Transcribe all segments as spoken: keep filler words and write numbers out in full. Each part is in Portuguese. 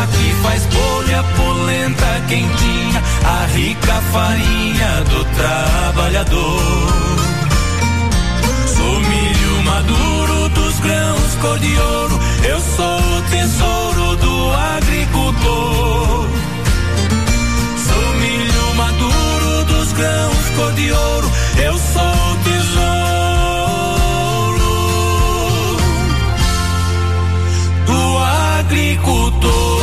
que faz bolo e a polenta quentinha, a rica farinha do trabalhador. Sou milho maduro dos grãos cor de ouro, eu sou o tesouro do agricultor. Sou milho maduro dos grãos cor de ouro, eu sou o tesouro do agricultor.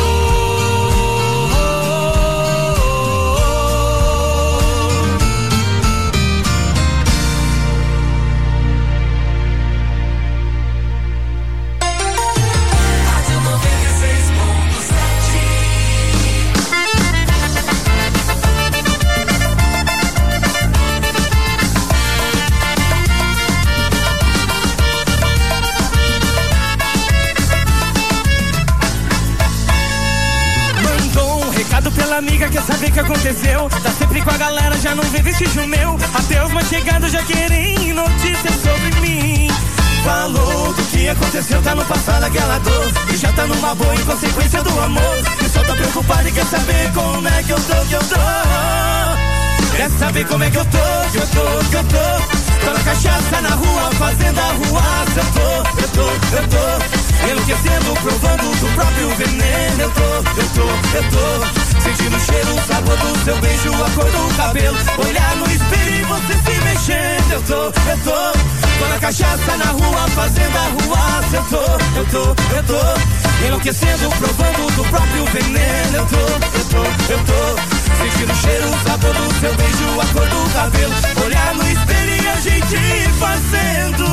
Pela amiga, quer saber o que aconteceu? Tá sempre com a galera, já não vê vestígio meu. Até os mais chegados já querem notícias sobre mim. Falou do que aconteceu, tá no passado aquela dor, e já tá numa boa em consequência do amor. E só tá preocupado e quer saber como é que eu tô, que eu tô. Quer saber como é que eu tô, que eu tô, que eu tô. Tô na cachaça, na rua, fazendo arruaça. Eu tô, eu tô, eu tô enlouquecendo, provando do próprio veneno. Eu tô, eu tô, eu tô sentindo o cheiro, o sabor do seu beijo, a cor do cabelo. Olhar no espelho e você se mexendo. Eu tô, eu tô Tô na cachaça, na rua, fazendo arruaça. Eu tô, eu tô, eu tô enlouquecendo, provando do próprio veneno. Eu tô, eu tô, eu tô sentindo o cheiro, o sabor do seu beijo, a cor do cabelo. Olhar no espelho e a gente fazendo.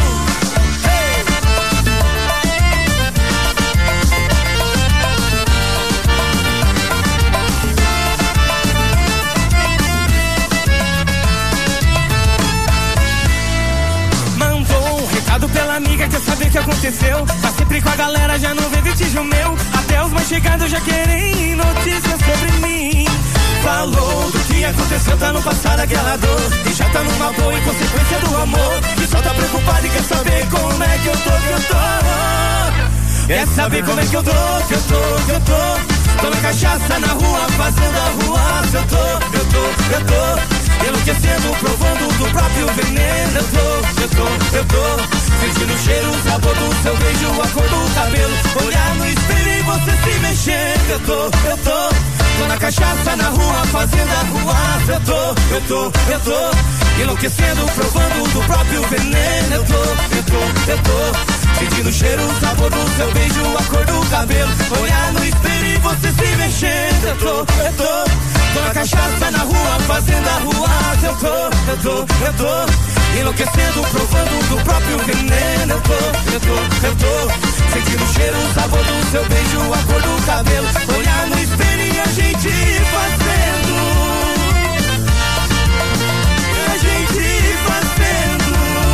Pela amiga, quer saber o que aconteceu? Tá sempre com a galera, já não vê vestígio meu. Até os mais chegados já querem notícias sobre mim. Falou do que aconteceu, tá no passado aquela dor, e já tá numa boa em consequência do amor. E só tá preocupado e quer saber como é que eu tô, que eu tô. Quer saber como é que eu tô, que eu tô, que eu tô. Tô na cachaça, na rua, fazendo arruaça. Eu tô, eu tô, eu tô enlouquecendo, provando do próprio veneno. Eu tô, eu tô, eu tô sentindo o cheiro, o sabor do seu beijo, a cor do cabelo. Olhar no espelho e você se mexendo. Eu tô, eu tô Tô na cachaça, na rua, fazendo arruaça. Eu tô, eu tô, eu tô enlouquecendo, provando do próprio veneno. Eu tô, eu tô, eu tô sentindo o cheiro, o sabor do seu beijo, a cor do cabelo. Olhar no espelho e você se mexendo. Eu tô, eu tô Tô na cachaça, na rua, fazendo arruaça. Eu tô, eu tô, eu tô enlouquecendo, provando do próprio veneno. Eu tô, eu tô, eu tô sentindo o cheiro, o sabor do seu beijo, a cor do cabelo. Olhar no espelho e a gente fazendo. A gente fazendo.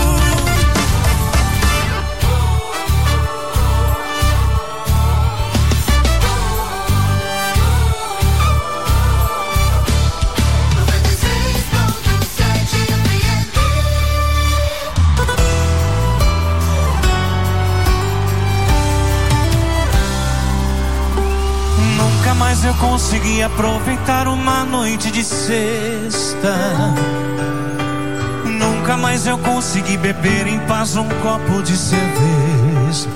Mas eu consegui aproveitar uma noite de sexta. Nunca mais eu consegui beber em paz um copo de cerveja.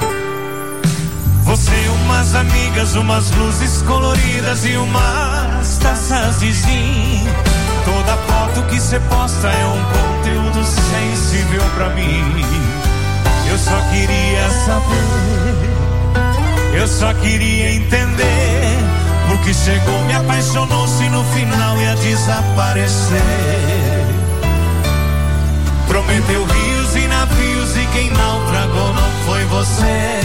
Você, umas amigas, umas luzes coloridas e umas taças de gin. Toda foto que cê posta é um conteúdo sensível pra mim. Eu só queria saber, eu só queria entender porque chegou, me apaixonou-se, no final ia desaparecer. Prometeu rios e navios e quem naufragou não foi você.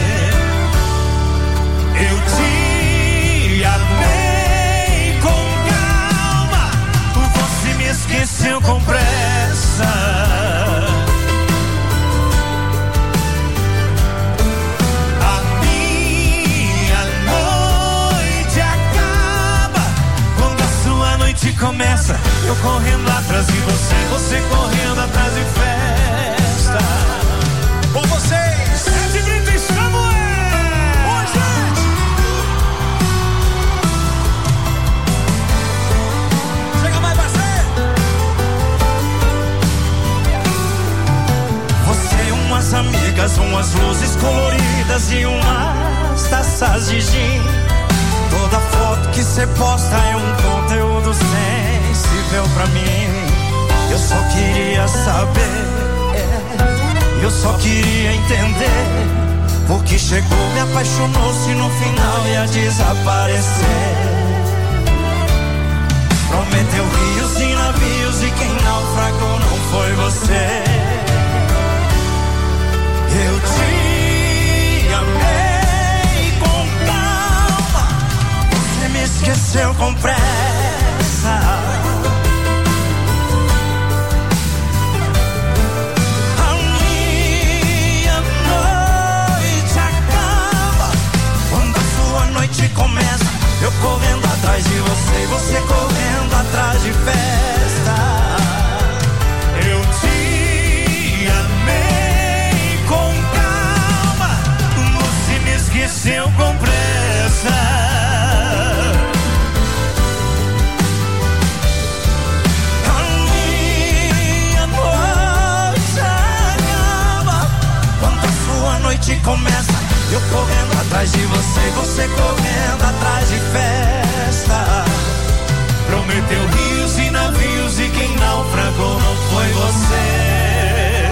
Eu te amei com calma, você me esqueceu com pressa. Começa eu correndo atrás de você, você correndo atrás de festa. Com vocês, sete e trinta e cinco. luzes coloridas e umas taças de gin. Toda foto que cê posta é um conteúdo sensível pra mim. Eu só queria saber, eu só queria entender por que chegou, me apaixonou-se no final ia desaparecer. Prometeu rios e navios e quem naufragou não foi você. Eu te amei com calma, você me esqueceu com pressa. A minha noite acaba quando a sua noite começa. Eu correndo atrás de você, você correndo atrás de festa. Eu te amei com calma, você me esqueceu com pressa. A minha noite acaba quando a sua noite começa. Eu correndo atrás de você, você correndo atrás de festa. Prometeu rios e navios e quem naufragou não foi você.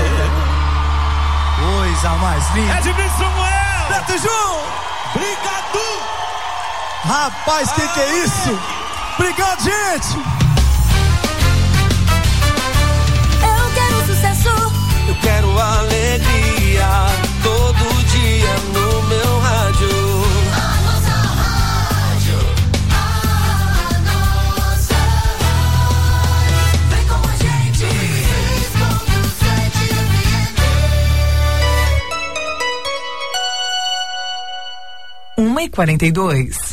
Coisa mais linda. Edmilson Samuel. Beto Jun. Obrigado. Rapaz, que que é isso? Obrigado, gente. Eu quero sucesso. Eu quero alegria todo dia no meu rádio. A nossa rádio, a nossa rádio. Vem com a gente, seis ponto sete F M. uma e quarenta e dois.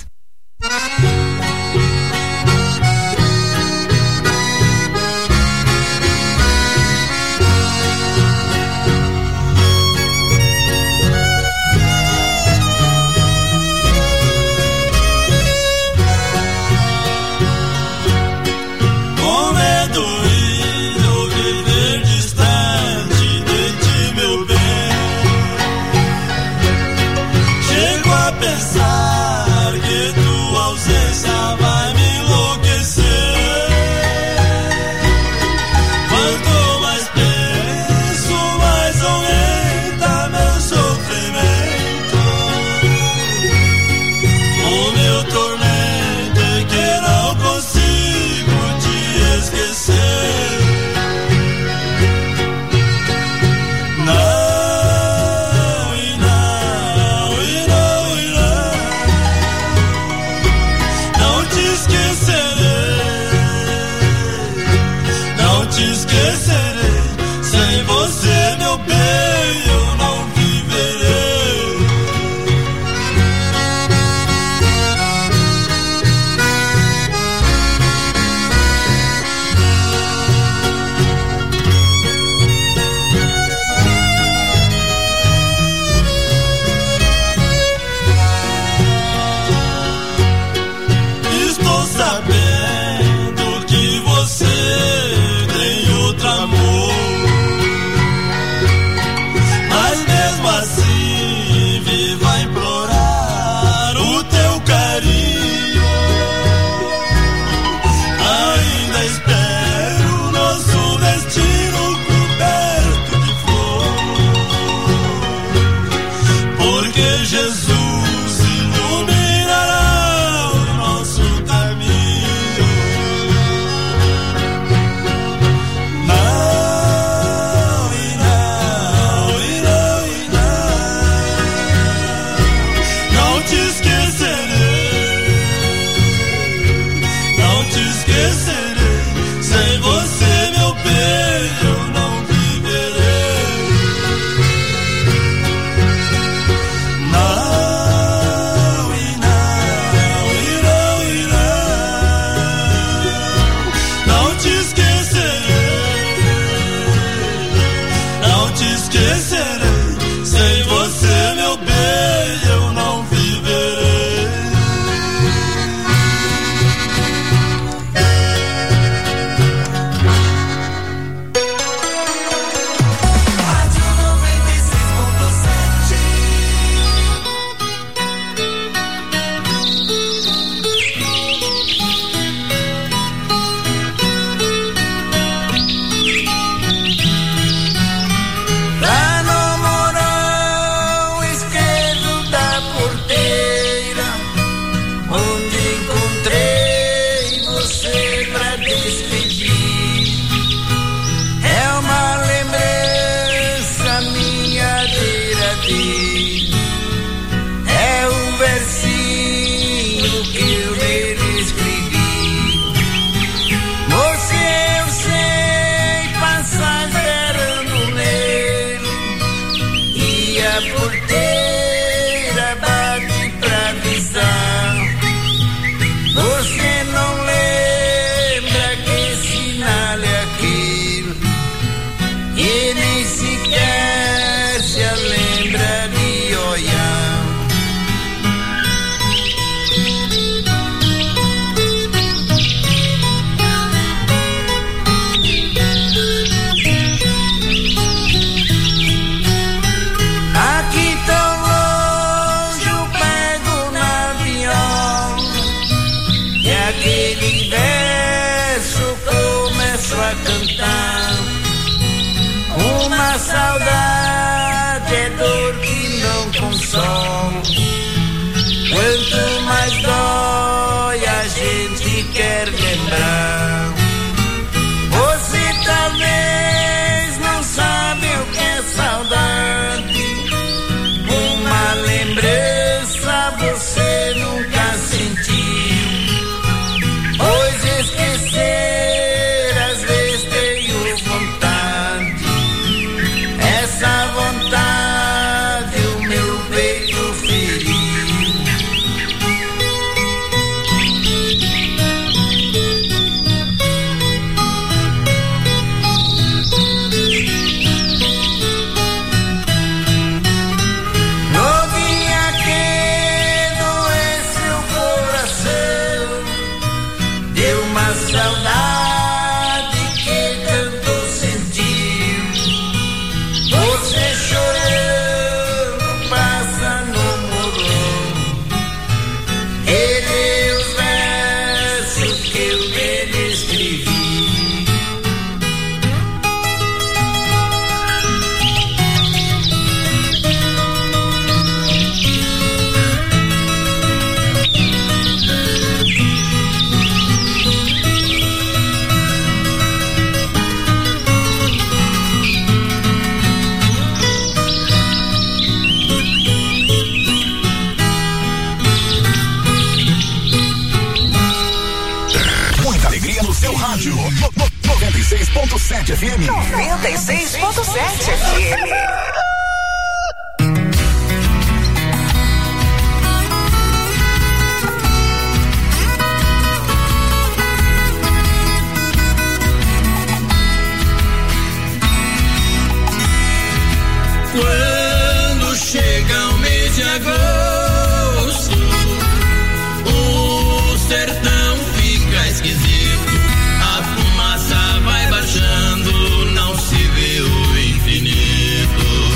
Pensar que coração. Quanto mais dói, a gente quer lembrar. Você talvez não sabe o que é saudade. Uma lembrança você nunca sentiu. Pois esquecer às vezes tenho vontade. Essa vontade o meu peito feriu. Novinha que doeu seu coração, deu uma saudade que tanto sentiu. Você chorando passa no morro e lê os versos que eu nele escrevi. Muita alegria no seu rádio. No- no- noventa e seis ponto sete F M. noventa e seis ponto sete F M. Quando chega o mês de agosto, o sertão fica esquisito. A fumaça vai baixando, não se vê o infinito.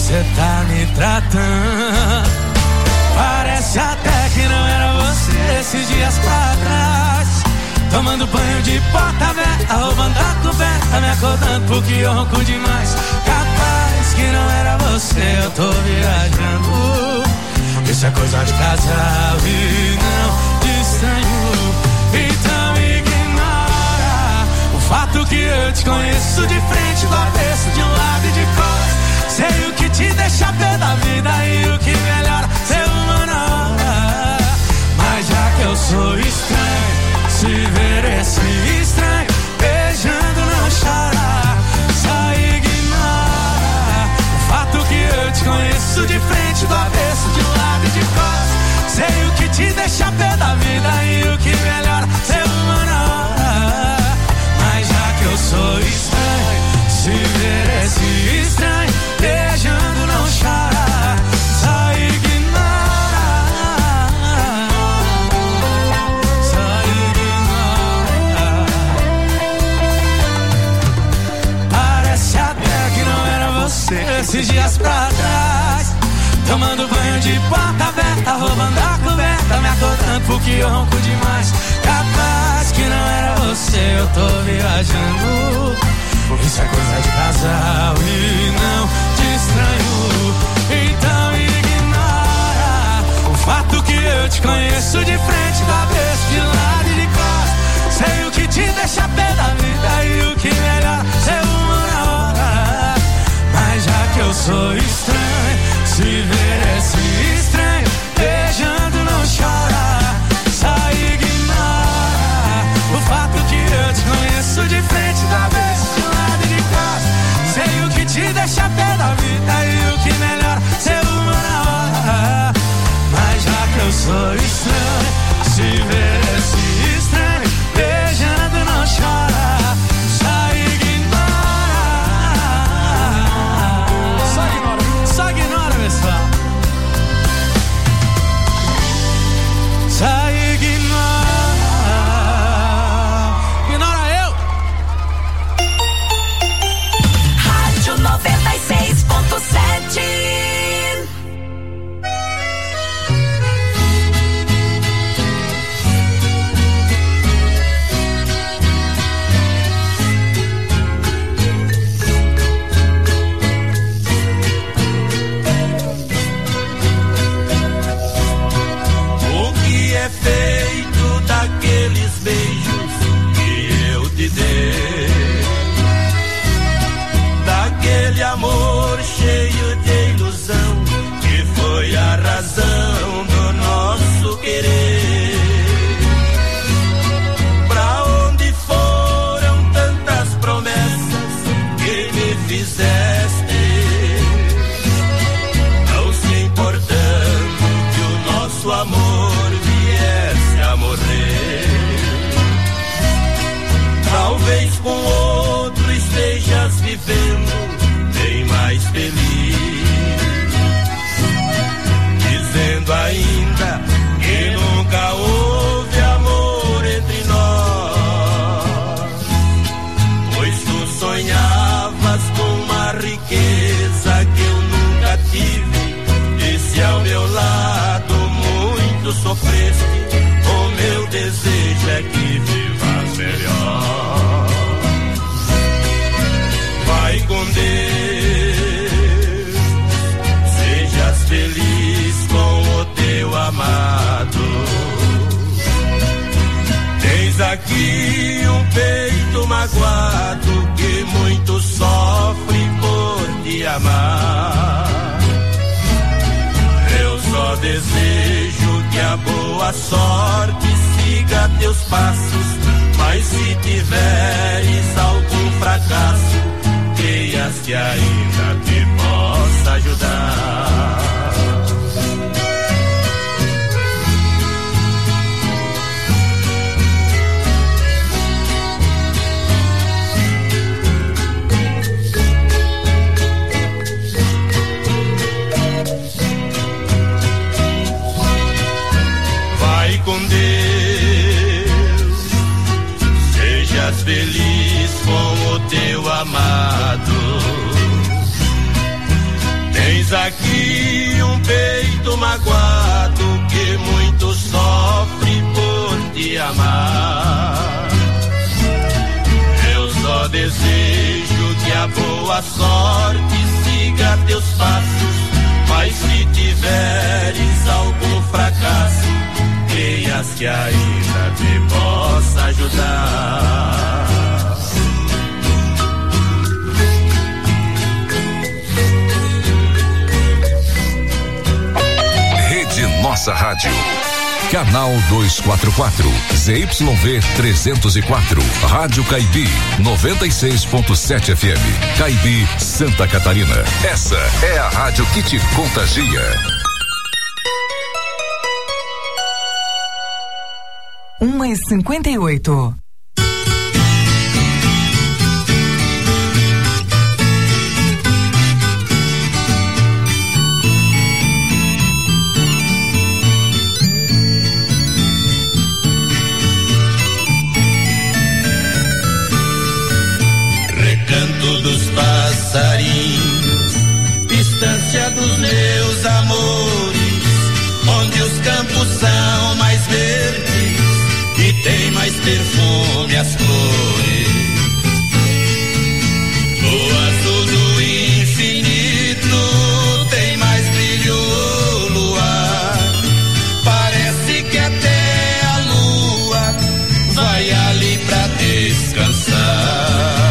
você tá me tratando. Parece até que não era você esses dias pra trás. Tomando banho de porta aberta, roubando a coberta, me acordando porque eu ronco demais. Capaz que não era você, eu tô viajando. Isso é coisa de casal e não de estranho. Então ignora o fato que eu te conheço de frente, do avesso, de um lado e de costas. Sei o que te deixa pé da vida e o que melhora ser uma hora. Mas já que eu sou estranho, se ver esse estranho beijando não chora. Só ignora o fato que eu te conheço de frente, do avesso, de um lado e de costas. Sei o que te deixa pé da vida e o que melhora ser humano. Mas já que eu sou estranho, se ver esse estranho beijando não chora. Só ignora, só ignora. Parece até que não era você esses dias pra trás. Tomando banho de porta aberta, roubando a coberta, me acordando porque eu ronco demais. Capaz que não era você, eu tô viajando. Isso é coisa de casal e não de estranho. Então ignora o fato que eu te conheço de frente, do avesso, de lado e de costas. Sei o que te deixa pé da vida e o que melhor ser uma hora. Mas já que eu sou estranho, se ver esse estranho beijando não chora. Só ignora o fato que eu te conheço de frente, da vez, de lado e de costas. Sei o que te deixa pé da vida e o que melhor ser uma hora. Mas já que eu sou estranho, se ver esse estranho beijando não chora. Só ignora, só ignora, só ignora, pessoal. Só ignora, ignora eu. Rádio noventa e seis ponto sete. É feito daqueles beijos que eu te dei, daquele amor cheio de ilusão que foi a razão do nosso querer. Pra onde foram tantas promessas que me fizeste, não se importando que o nosso amor a morrer. Talvez com outro estejas vivendo bem mais feliz, dizendo ainda que nunca houve amor entre nós, pois tu sonhavas com uma riqueza que eu nunca tive, e se ao meu lado muito sofreste, o meu desejo é que vivas melhor. Vai com Deus, sejas feliz com o teu amado. Tens aqui um peito magoado que muito sofre por te amar. Eu só desejo que a boa sorte siga teus passos, mas se tiveres algum fracasso, creias que ainda te possa ajudar. Com Deus, sejas feliz amar. Eu só desejo que a boa sorte siga teus passos, mas se tiveres algum fracasso, creias que ainda te possa ajudar. Rede Nossa Rádio. Canal duzentos e quarenta e quatro, Z Y V trezentos e quatro, Rádio Caibi, noventa e seis ponto sete F M, Caibi, Santa Catarina. Essa é a rádio que te contagia. uma e cinquenta e oito. Recanto dos passarinhos, distância dos meus amores, onde os campos são mais verdes e tem mais perfume as flores. O azul do infinito tem mais brilho o luar. Parece que até a lua vai ali pra descansar.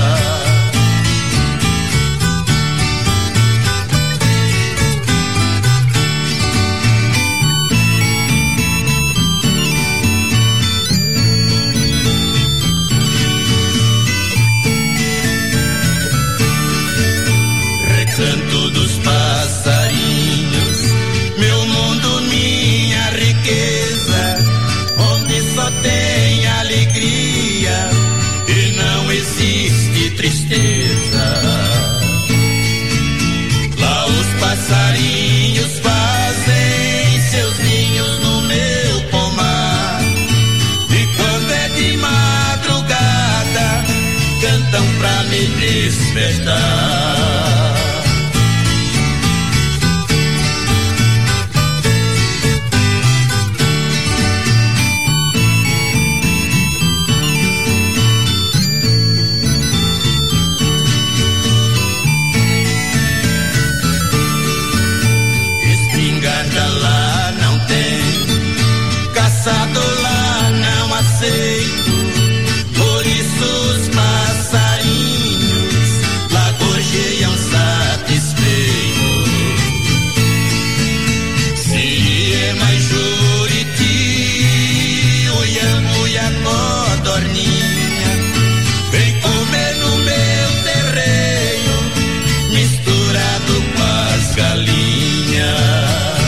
Canto dos passarinhos, meu mundo, minha riqueza, onde só tem alegria e não existe tristeza. Lá os passarinhos fazem seus ninhos no meu pomar, e quando é de madrugada cantam pra me despertar. Caçado lá não aceito, por isso os passarinhos lá gorjeiam satisfeitos. Se é mais juriti, uiamo e a codorninha, vem comer no meu terreiro, misturado com as galinhas.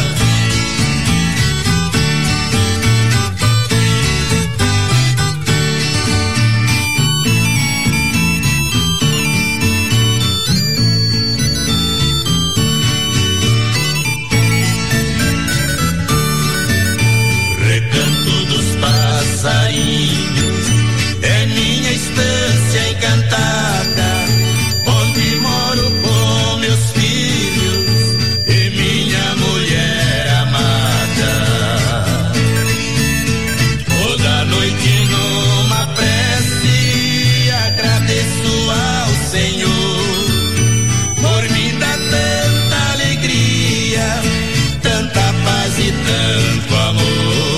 Passarinhos é minha estância encantada, onde moro com meus filhos e minha mulher amada. Toda noite numa prece agradeço ao Senhor por me dar tanta alegria, tanta paz e tanto amor.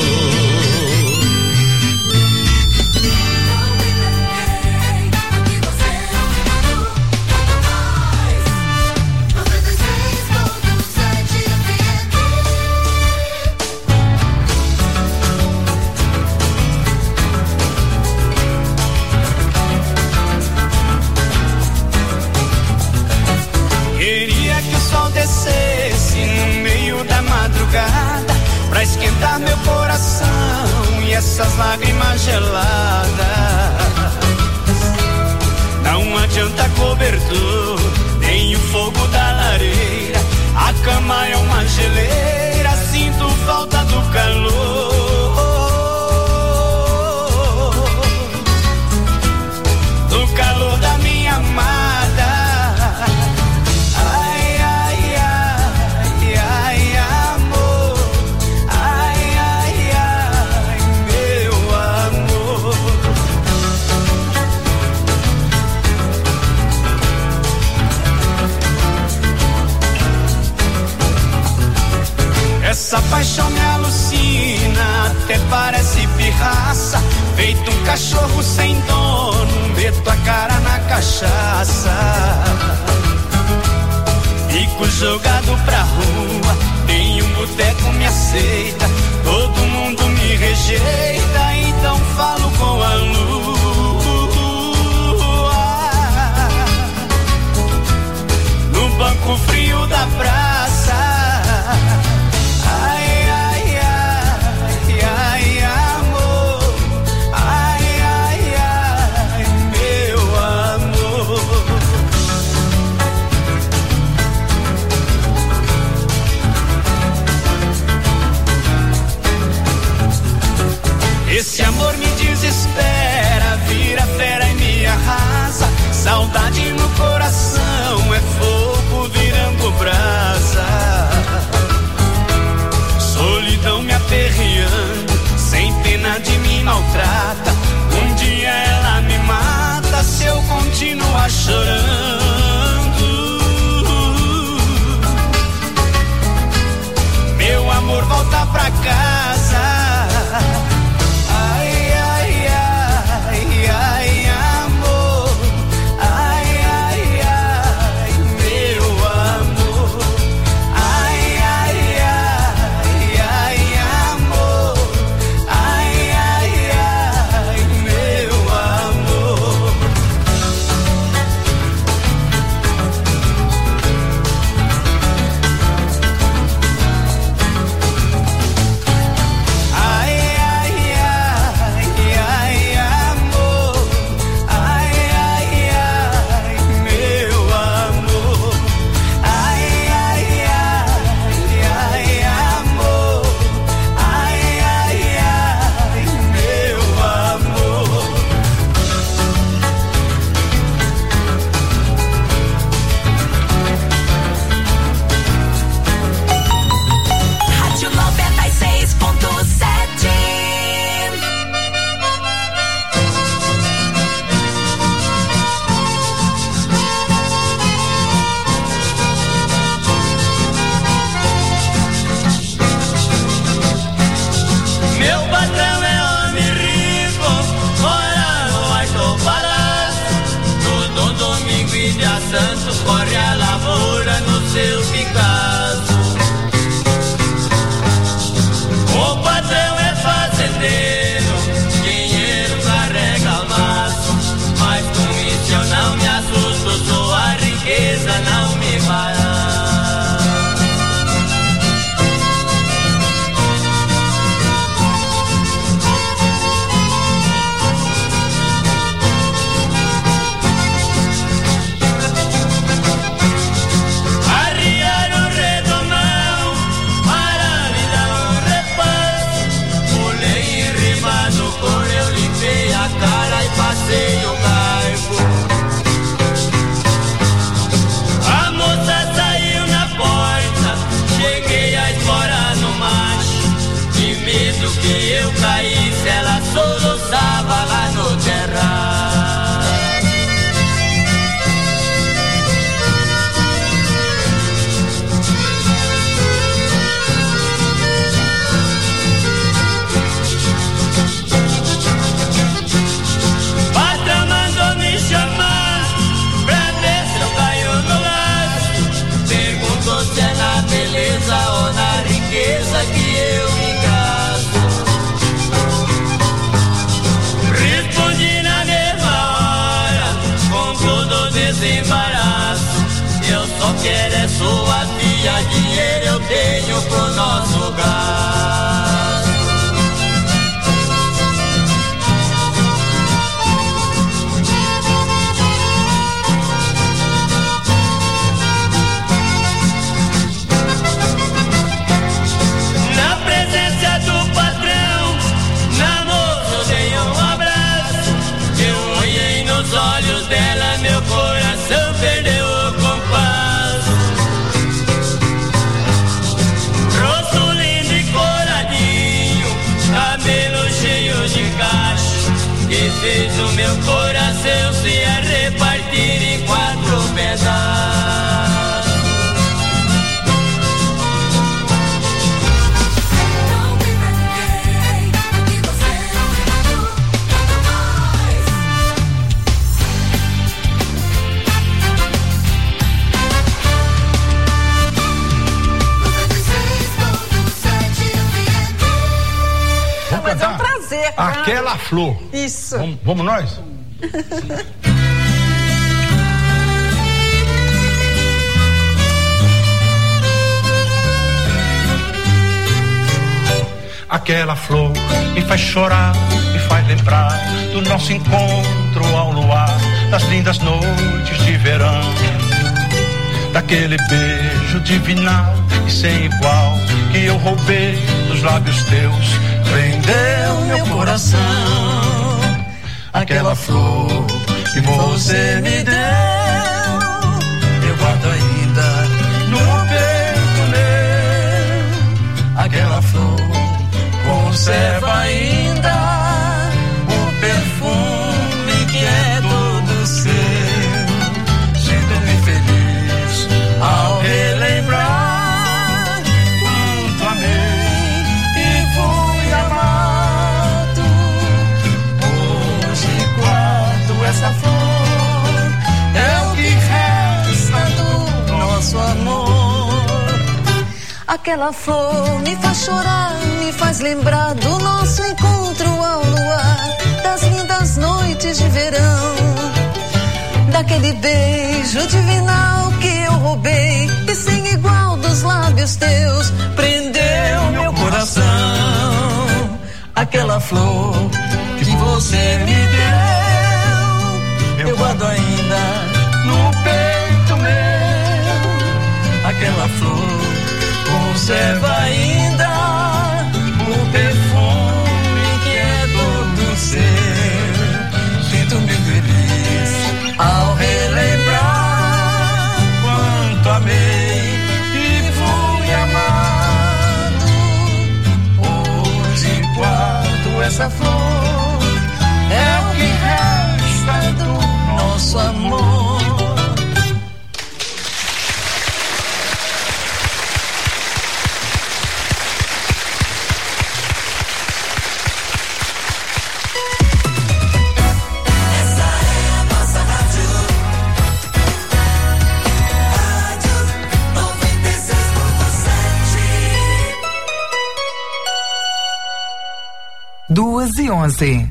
Pra esquentar meu coração e essas lágrimas geladas. Não adianta cobertor, nem o fogo da lareira. A cama é uma geleira, sinto falta do calor. Do calor da minha amada. Ai, ai, ai, ai, amor. Ai, ai, ai, meu amor. cachorro sem dono, meto a cara na cachaça. Fico jogado pra rua, nenhum boteco me aceita, todo mundo me rejeita, então falo com a lua. No banco frio da praça, ai, ai, ai, ai, amor, ai, ai, ai, meu amor. Esse amor me desespera, vira fera e me arrasa. Saudade no coração é fogo virando brasa. Solidão me aperreando, sem pena de me maltrata. Um dia ela me mata se eu continuar chorando. Meu amor, volta pra casa. Ai, ai, ai, ai, amor. Ai, ai, ai, meu amor. Ai, ai, ai, ai, amor. Ai, ai, ai, meu amor. Ai, ai, ai, ai, amor. Ai, ai, ai, meu amor. Ai, ai, ai, ai, amor. Ai, ai, ai, meu amor. Rádio noventa e seis ponto sete. Meu patrão é homem rico, mora no Alto Palácio. Todo domingo e dia santo corre a lavoura no seu Picasso. O patrão é fazendeiro, dinheiro carrega maço. Mas com isso eu não me assusto, sua riqueza não me barato. Arriar o redomão para me dar um repasse. Pulei enribado com eu limpei a cara e passei o garfo. A moça saiu na porta, cheguei a esmorar no macho. De medo que eu caísse, ela soluçava lá no terraço. Patrão mandou me chamar pra ver se eu caio no laço. Perguntou se é na beleza ou na riqueza que eu me caso. Respondi na mesma hora, com todo desembaraço. Eu só quero é sua filha, dinheiro eu tenho pro nosso gasto. Na presença do patrão, na moça eu dei um abraço. Eu olhei nos olhos dela, meu coração perdeu o compasso. Rosto lindo e coradinho, cabelo cheio de cacho, que fez o meu coração se repartir em quatro pedaços. Não tem pra ninguém o que você não tem. Aquela flor. Isso. Vamos, vamos nós? Aquela flor me faz chorar, me faz lembrar do nosso encontro ao luar, das lindas noites de verão, daquele beijo divinal e sem igual que eu roubei dos lábios teus, prendeu meu coração. Aquela flor que você me deu, eu guardo ainda no peito meu. Aquela flor conserva ainda o perfume que é todo seu. Sinto-me feliz ao relembrar quanto amei e fui amado. Hoje guardo essa flor, é o que resta do nosso amor. Aquela flor me faz chorar, me faz lembrar do nosso encontro ao luar, das lindas noites de verão, daquele beijo divinal que eu roubei e sem igual dos lábios teus, prendeu meu coração. Aquela flor que você me deu, eu guardo ainda no peito meu. Aquela flor conserva ainda o perfume que é todo seu. Sinto-me feliz ao relembrar quanto amei e fui amado. Hoje guardo essa flor, é o que resta do nosso amor. Duas e onze.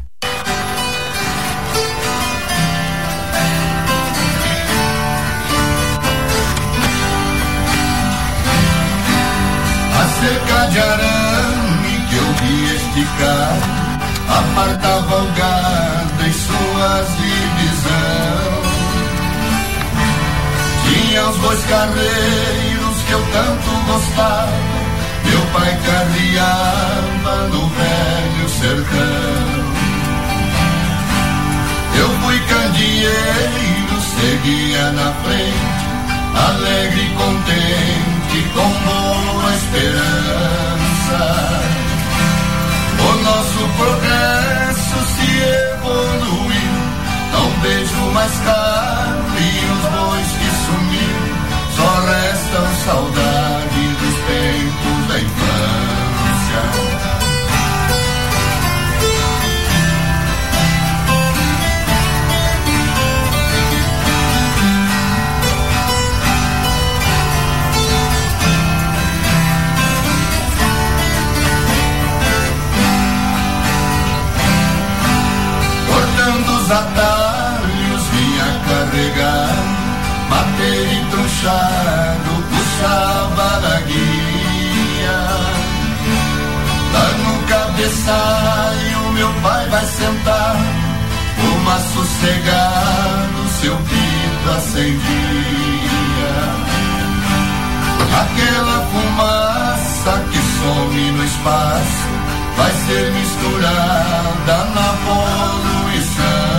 A cerca de arame que eu vi esticar apartava o gado em suas divisão. Tinha os bois carreiros que eu tanto gostava, meu pai carreava no velho sertão. Eu fui candeeiro, seguia na frente, alegre e contente, com boa esperança. O nosso progresso se evoluiu, não vejo mais carro e os bois que sumiram, só restam saudade dos tempos da infância. Cortando os atalhos vinha carregar, bater e tronchado, puxava na guia. Lá no cabeçalho meu pai vai sentar, uma sossegado, seu pito acendia. Aquela fumaça que some no espaço vai ser misturada na poluição.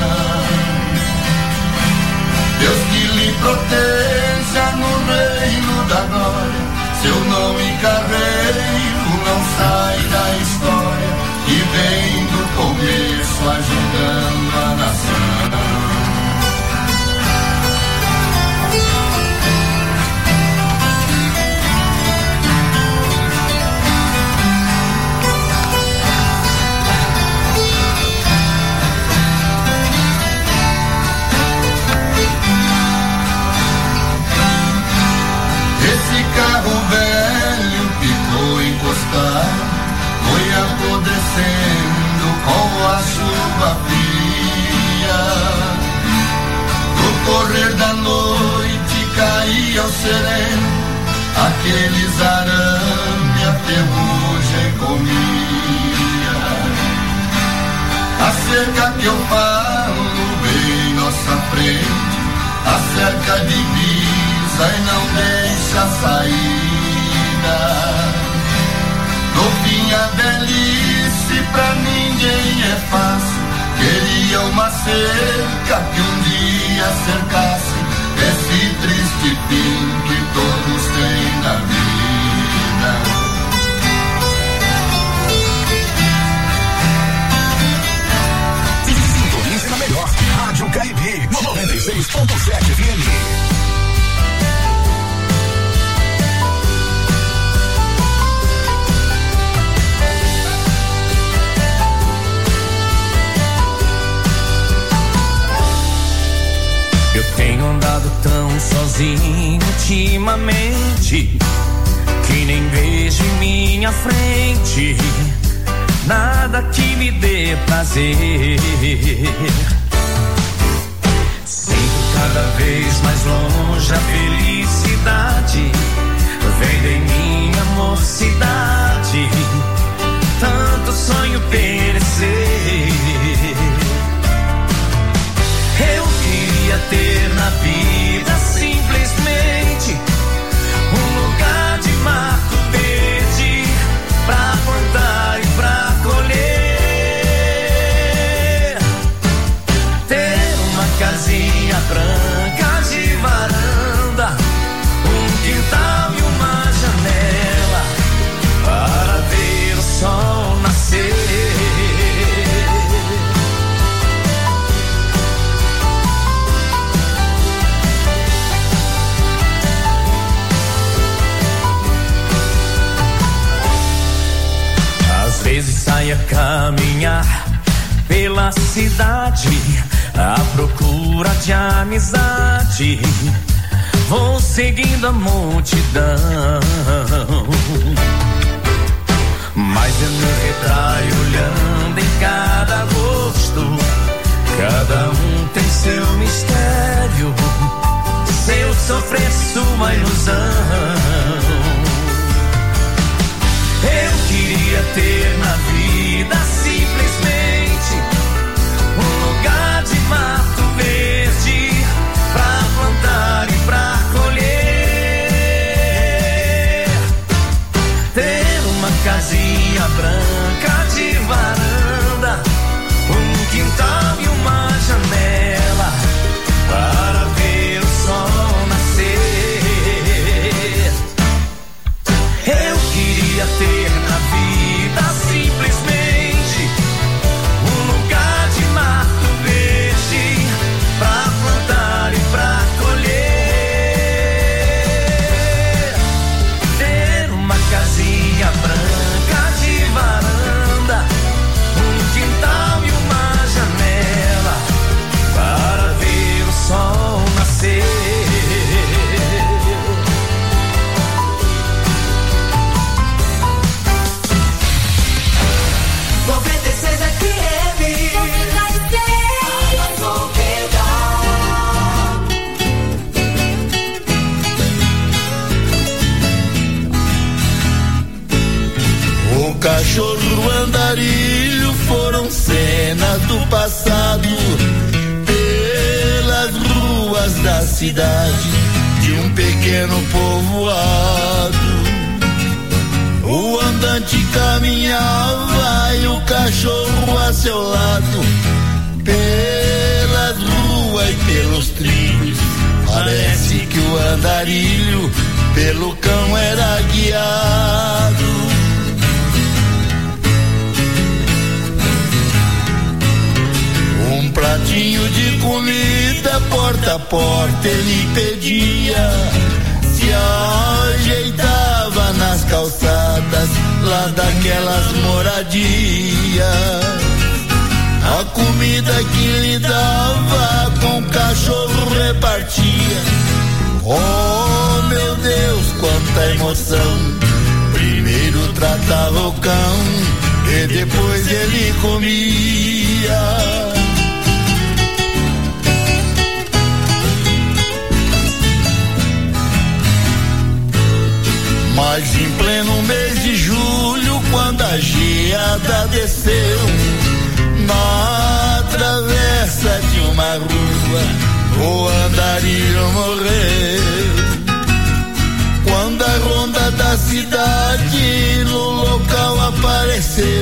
Deus que lhe proteja no reino da glória, seu nome carreiro não sai da história, e vem do começo ajudando a nação. o sereno, aqueles arame a ferrugem comia. A cerca que eu falo bem nossa frente, a cerca divisa e não deixa saída. Novinha velhice pra ninguém é fácil, queria uma cerca que um dia cercasse esse triste fim que todos têm na vida. Sintonize na melhor Rádio Caibi, noventa e seis ponto sete F M. Eu tenho andado tão sozinho ultimamente que nem vejo em minha frente nada que me dê prazer. Sinto cada vez mais longe a felicidade, vendo em minha mocidade tanto sonho perecer. Eu queria ter na vida simplesmente um lugar de mato verde pra plantar e pra colher, ter uma casinha branca de varanda, um quintal e uma janela para ver o sol nascer. Às vezes saio a caminhar pela cidade à procura de amizade, vou seguindo a multidão, mas eu me retraio olhando em cada rosto, cada um tem seu mistério, seu sofrer, sua ilusão. Eu queria ter na vida simplesmente um lugar de mato verde pra plantar e pra colher, ter uma casinha branca de varanda, um quintal e uma janela para ver o sol nascer. Eu queria ter na vida simplesmente um lugar de mato verde pra plantar e pra colher, ter uma casinha branca de varanda, um quintal e uma janela para ver o sol nascer. noventa e seis F M. noventa e seis. O cachorro andarilho foram cenas do passado pelas ruas da cidade de um pequeno povoado. O andante caminhava e o cachorro a seu lado, pelas ruas e pelos trilhos. Parece que o andarilho pelo cão era guiado. Um pratinho de comida porta a porta ele pedia, se ajeitava nas calçadas lá daquelas moradias. A comida que lhe dava com o cachorro repartia. Oh meu Deus, quanta emoção! Primeiro tratava o cão e depois ele comia. Mas em pleno mês de julho, quando a geada desceu, na travessa de uma rua, o andarilho morreu. Quando a ronda da cidade no local apareceu,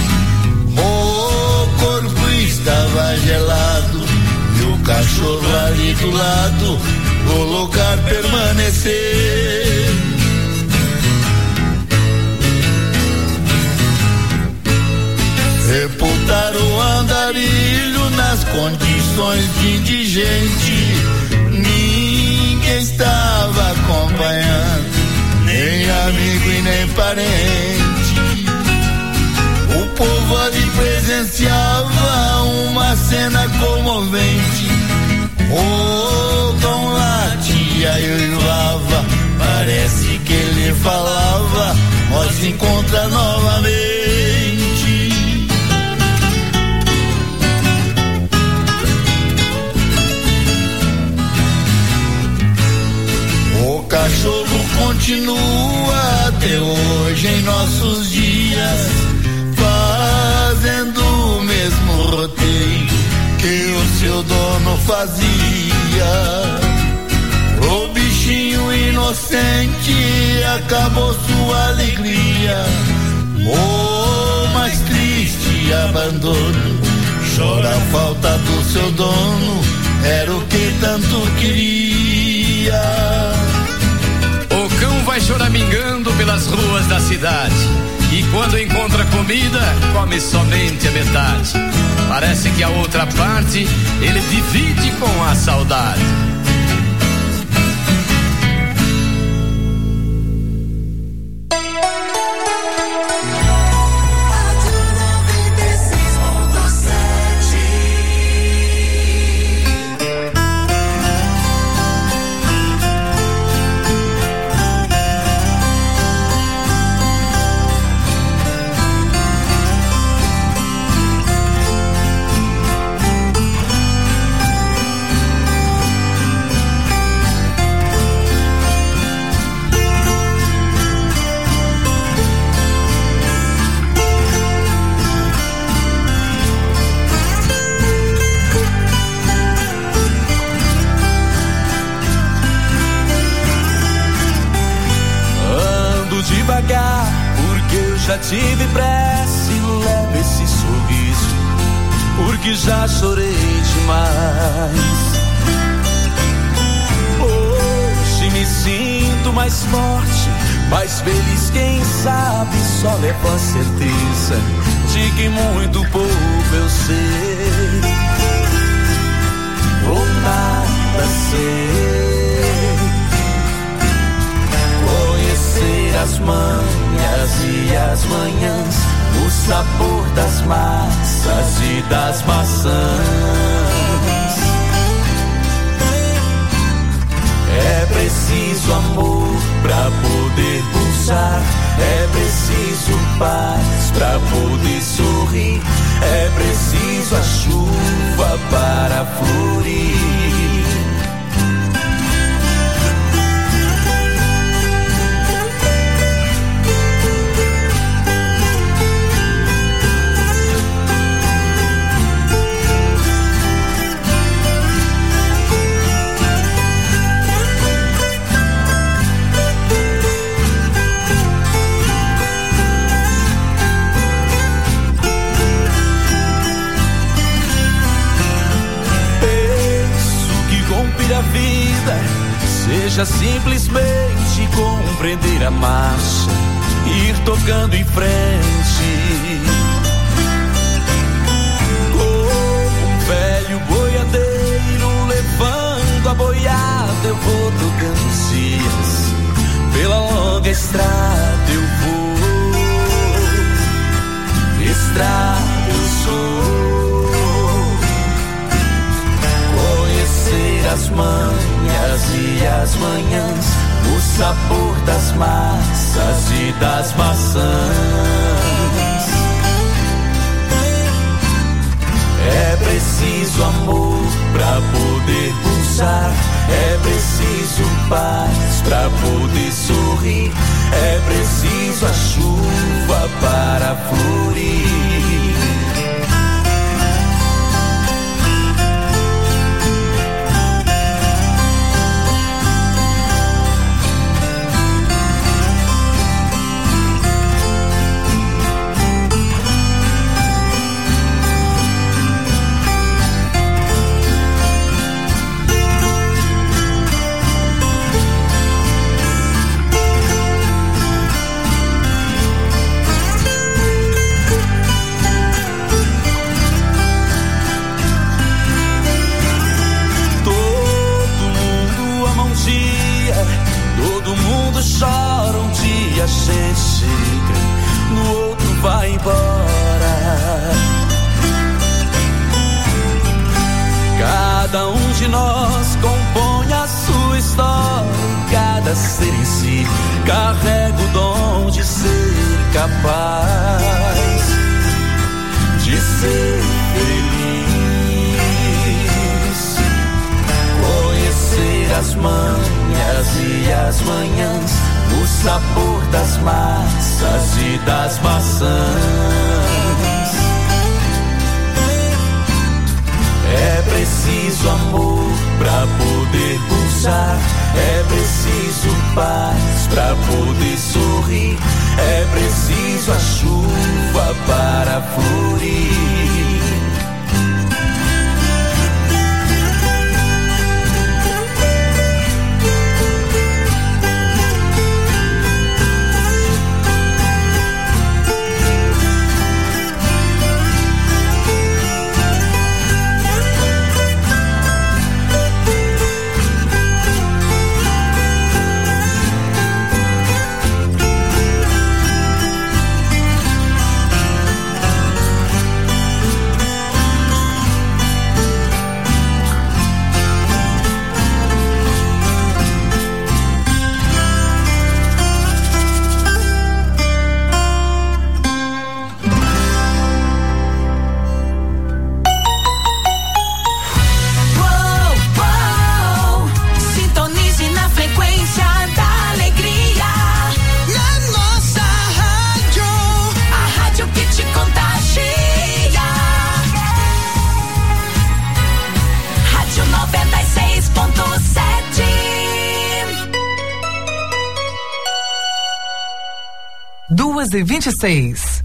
o corpo estava gelado e o cachorro ali do lado no lugar permaneceu. Sepultaram o andarilho nas condições de indigente. Ninguém estava acompanhando, nem amigo e nem parente. O povo ali presenciava uma cena comovente. O cão latia e uivava, parece que ele falava, nós se encontra novamente. O cachorro continua até hoje em nossos dias, fazendo o mesmo roteiro que o seu dono fazia. O bichinho inocente acabou sua alegria. O mais triste abandono, chora a falta do seu dono, era o que tanto queria. O cão vai choramingando pelas ruas da cidade, e quando encontra comida, come somente a metade. Parece que a outra parte ele divide com a saudade. Já tive pressa e levo esse sorriso, porque já chorei demais. Hoje me sinto mais forte, mais feliz, quem sabe só levo a certeza de que muito pouco eu sei, ou nada sei. Conhecer as manhas e as manhãs, o sabor das massas e das maçãs. É preciso amor pra poder pulsar, é preciso paz pra poder sorrir, é preciso a chuva para florir. A vida seja simplesmente compreender a marcha, ir tocando em frente. Como um velho boiadeiro levando a boiada, eu vou tocando os dias, pela longa estrada eu vou, estrada eu sou. As manhas e as manhãs, o sabor das massas e das maçãs. É preciso amor pra poder pulsar, É preciso paz pra poder sorrir. É preciso a chuva para florir. Chora um dia, a gente chega, no outro vai embora. Cada um de nós compõe a sua história. Cada ser em si carrega o dom de ser capaz de ser feliz. Conhecer as manhas e as manhãs, o sabor das massas e das maçãs. É preciso amor pra poder pulsar. É preciso paz pra poder sorrir. É preciso a chuva para florir. duas e vinte e seis.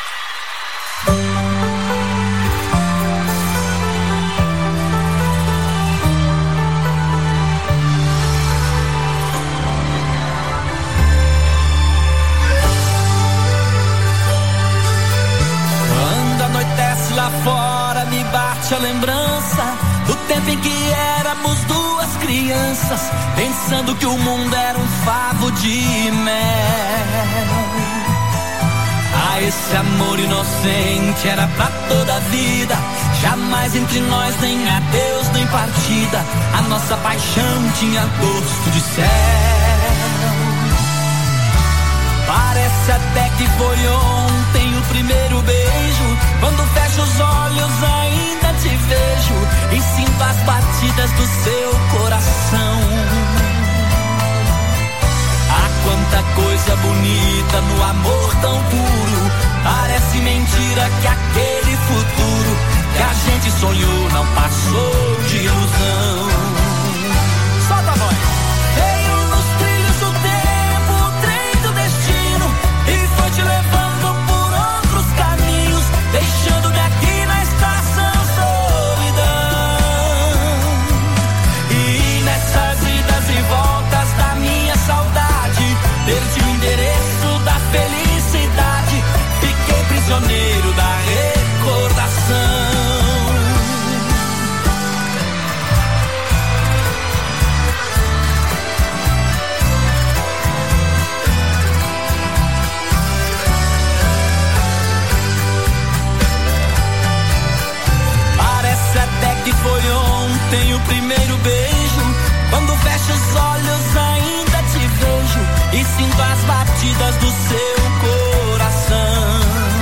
Quando anoitece lá fora, me bate a lembrança do tempo em que éramos duas crianças, pensando que o mundo era um favo de mel. Ah, esse amor inocente era pra toda a vida, jamais entre nós nem adeus nem partida. A nossa paixão tinha gosto de céu. Parece até que foi ontem o primeiro beijo. Quando fecho os olhos ainda te vejo e sinto as batidas do seu coração. Ah, quanta coisa bonita no amor tão puro. Parece mentira que aquele futuro que a gente sonhou não passou de ilusão. Solta a voz. Veio nos trilhos do tempo, o trem do destino, e foi te levando por outros caminhos, deixando-me aqui na estação solidão. E nessas idas e voltas da minha saudade, perdi o endereço da felicidade, fiquei prisioneiro da recordação. Parece até que foi ontem o primeiro beijo. Quando fecho os olhos ainda te vejo e sinto as batidas do seu coração.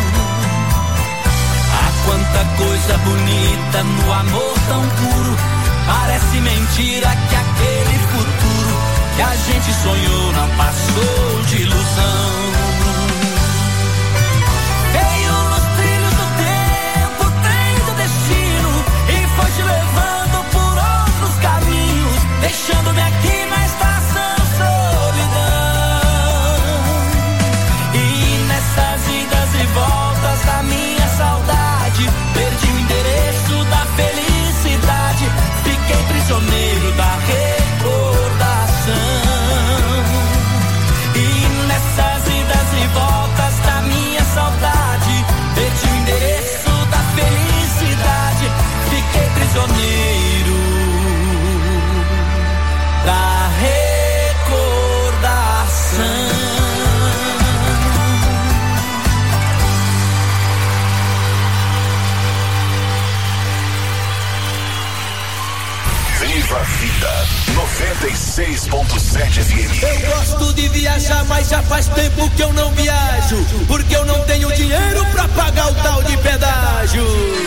Ah, quanta coisa bonita no amor tão puro. Parece mentira que aquele futuro que a gente sonhou não passou de ilusão. Veio nos trilhos do tempo, trem do destino, e foi te levando por outros caminhos, deixando-me aqui na estação solidão. E nessas idas e voltas da minha saudade, perdi o endereço da felicidade, fiquei prisioneiro da recordação. E nessas idas e voltas da minha saudade, perdi o endereço da felicidade, fiquei prisioneiro da recordação. Viva a vida, noventa e seis ponto sete F M. Eu gosto de viajar, mas já faz tempo que eu não viajo, porque eu não tenho dinheiro pra pagar o tal de pedágio.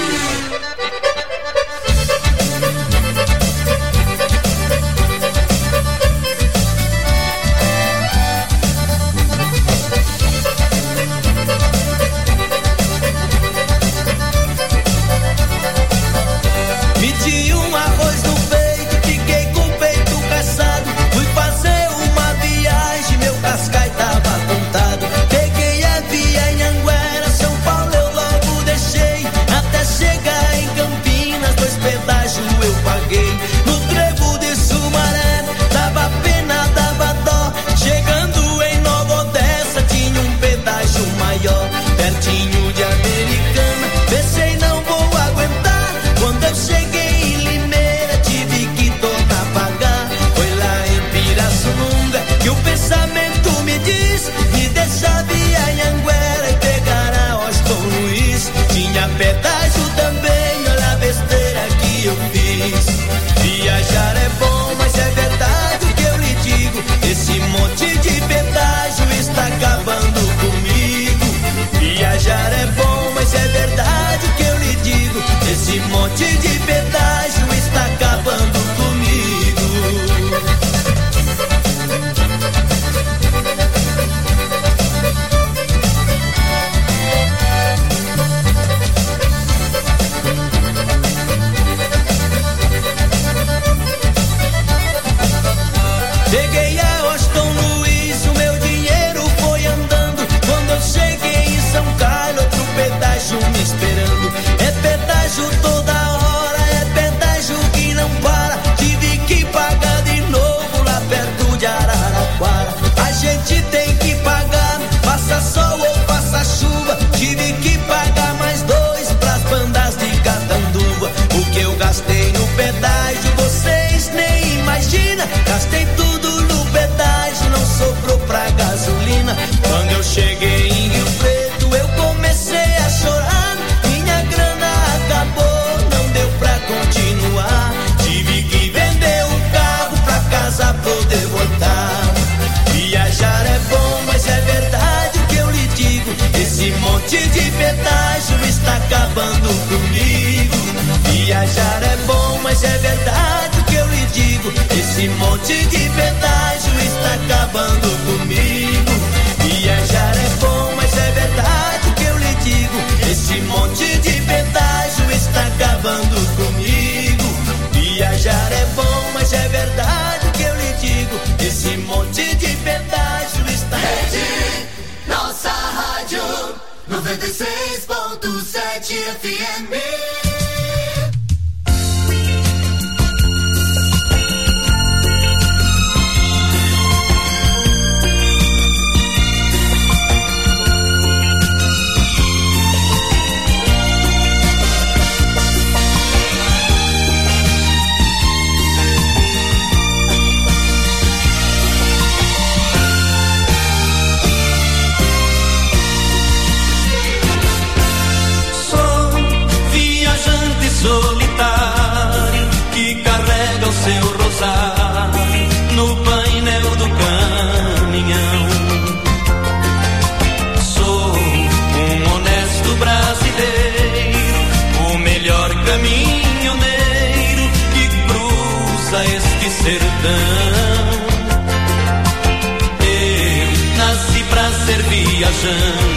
Meti um arroz no peito, fiquei com o peito caçado. Fui fazer uma viagem, meu cascai tava contado. Peguei a via em Anguera, São Paulo eu logo deixei. Até chegar em Campinas, dois pedágios eu paguei. No trevo de Sumaré, dava pena, dava dó. Chegando em Nova Odessa, tinha um pedágio maior. Pertinho de Americana, pensei não vou aguentar. Quando eu cheguei em Limeira, tive que tornar a pagar. Foi lá em Pirassununga que o pensamento me diz: me deixa via em Anguera e pegar a Austin Luiz. Tinha pedágio também, olha a besteira que eu fiz. Viajar é bom, mas é verdade o que eu lhe digo. Esse monte de pedágio está acabando comigo. Viajar é bom, mas é verdade o que eu lhe digo. Esse monte de pedágio está acabando comigo. Cheguei a Austin Luiz, o meu dinheiro foi andando. Quando eu cheguei em São Carlos, outro pedágio me esperando. É pedágio toda hora, é pedágio que não para. Tive que pagar de novo lá perto de Araraquara. A gente tem que pagar, faça sol ou faça chuva. Tive que pagar mais dois pras bandas de Catanduva. O que eu gastei no pedágio, vocês nem imaginam. Gastei tudo no pedágio, não sobrou pra gasolina. Quando eu cheguei em Rio Preto, eu comecei a chorar. Minha grana acabou, não deu pra continuar. Tive que vender o carro pra casa poder voltar. Viajar é bom, mas é verdade o que eu lhe digo. Esse monte de pedágio está acabando comigo. Viajar é bom, mas é verdade o que eu lhe digo. Esse monte de pedágio está acabando comigo. Viajar é bom, mas é verdade o que eu lhe digo. Esse monte de pedágio está acabando comigo. Viajar é bom, mas é verdade o que eu lhe digo. Esse monte de pedágio está Rede, nossa rádio, noventa e seis ponto sete F M. Viajando sertão. Eu nasci pra ser viajante,